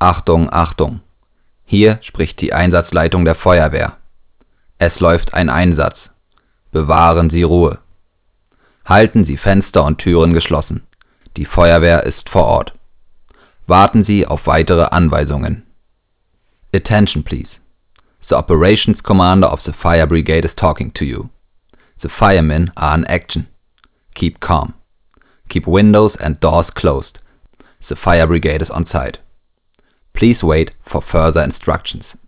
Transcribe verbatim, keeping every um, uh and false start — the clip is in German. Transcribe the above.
Achtung, Achtung! Hier spricht die Einsatzleitung der Feuerwehr. Es läuft ein Einsatz. Bewahren Sie Ruhe. Halten Sie Fenster und Türen geschlossen. Die Feuerwehr ist vor Ort. Warten Sie auf weitere Anweisungen. Attention please. The operations commander of the fire brigade is talking to you. The firemen are in action. Keep calm. Keep windows and doors closed. The fire brigade is on site. Please wait for further instructions.